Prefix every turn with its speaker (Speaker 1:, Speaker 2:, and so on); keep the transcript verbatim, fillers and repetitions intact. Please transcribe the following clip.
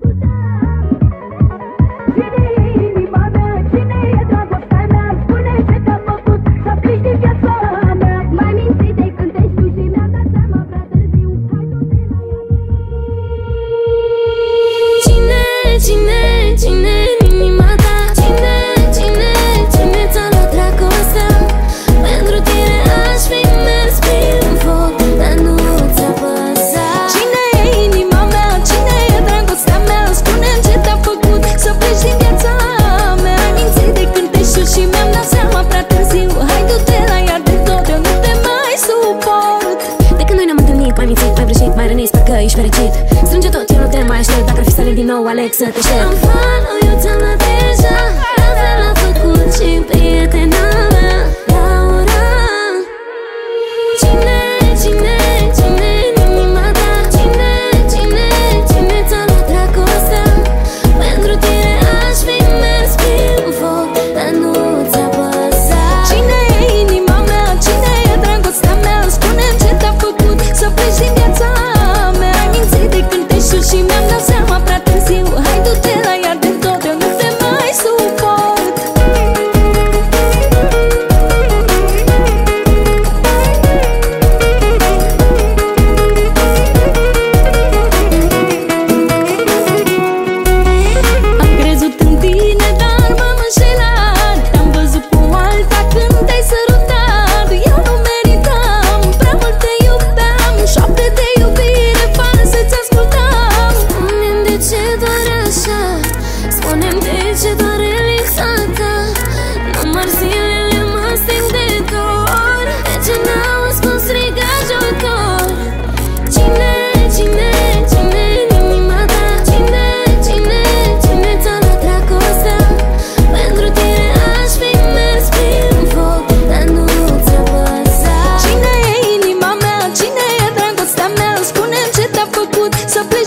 Speaker 1: Ești fericit. Strânge tot, eu nu te mai aștept. Dacă ar fi să aleg din nou, aleg să te șterg.
Speaker 2: Am follow, eu ți-am dat deja. La fel a făcut și prietena mea, Laura. Cine, cine, cine în inima ta? Cine, cine, cine ți-a luat dragostea? Pentru tine aș fi mers prin foc, dar nu ți-a păsat.
Speaker 3: Cine e inima mea? Cine e dragostea mea? Spune-mi ce te-a făcut să pleci din viața mea. Ai mințit de când te știu și mi-am dat seama prea târziu. Hai du-te la iar de tot, eu nu te mai suport. Am crezut în tine, dar m-am înșelat. Te-am văzut cu alta când te-ai sărutat. Eu nu meritam, prea mult te iubeam. Șoapte de iubire false ți-ascultam.
Speaker 2: Spune-mi de ce doar așa, spune-mi de ce doar lipsa ta. Număr zilele mă sting de dor. De ce n-auzi cum strigă ajutor? Cine, cine, cine în inima ta? Cine, cine, cine ți-a luat dragostea? Pentru tine aș fi mers prin foc, dar nu ți-a păsat.
Speaker 3: Cine e inima mea? Cine e dragostea mea? Spune-mi ce te-a făcut să pleci